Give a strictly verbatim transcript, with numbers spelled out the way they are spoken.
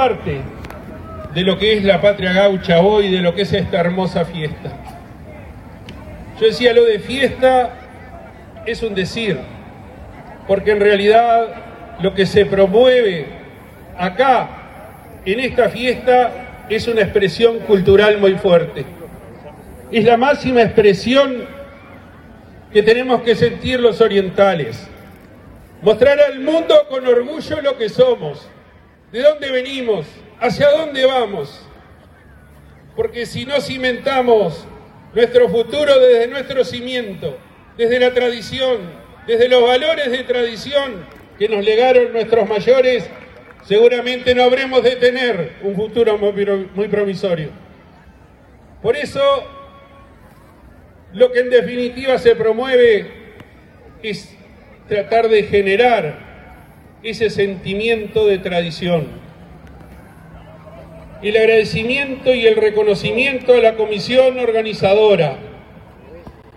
parte de lo que es la patria gaucha hoy, de lo que es esta hermosa fiesta. Yo decía, lo de fiesta es un decir, porque en realidad lo que se promueve acá, en esta fiesta, es una expresión cultural muy fuerte. Es la máxima expresión que tenemos que sentir los orientales. Mostrar al mundo con orgullo lo que somos, de dónde venimos, hacia dónde vamos. Porque si no cimentamos nuestro futuro desde nuestro cimiento, desde la tradición, desde los valores de tradición que nos legaron nuestros mayores, seguramente no habremos de tener un futuro muy, muy promisorio. Por eso, lo que en definitiva se promueve es tratar de generar ese sentimiento de tradición. El agradecimiento y el reconocimiento a la comisión organizadora,